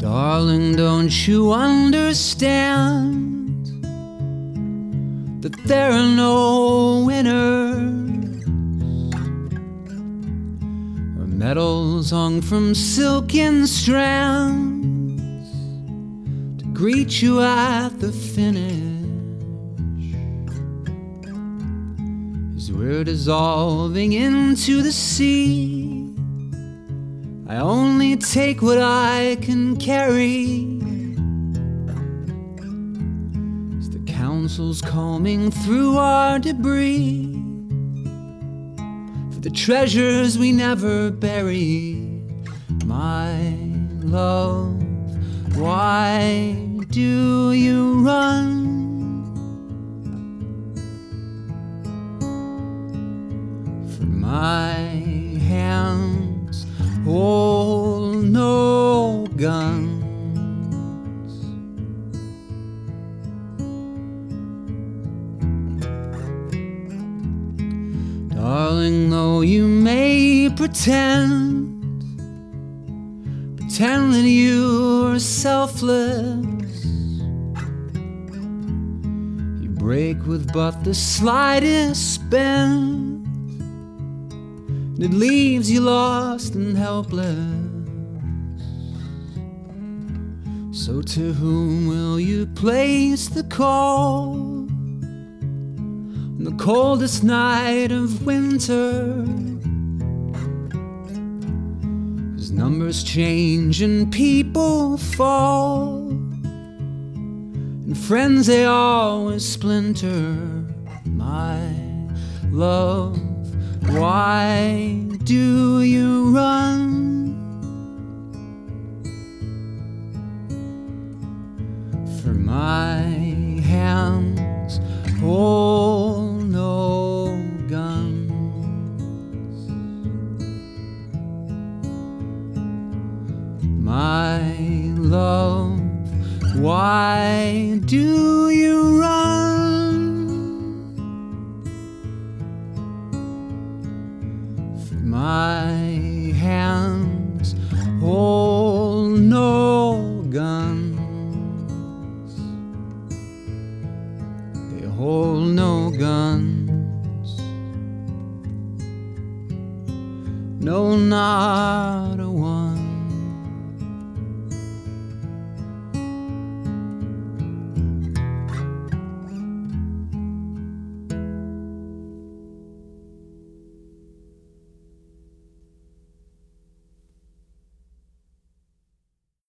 Darling, don't you understand that there are no winners or medals hung from silken strands to greet you at the finish as we're dissolving into the sea. I only take what I can carry as the council's combing through our debris for the treasures we never bury. My love, why do you run? For my hands hold no guns. Darling, though you may pretend that you are selfless, you break with but the slightest bend. It leaves you lost and helpless. So to whom will you place the call on the coldest night of winter? 'Cause numbers change and people fall, and friends they always splinter. My love, why do you run? For my hands hold no guns. My love, why do you run? My hands hold no guns. They hold no guns. No, not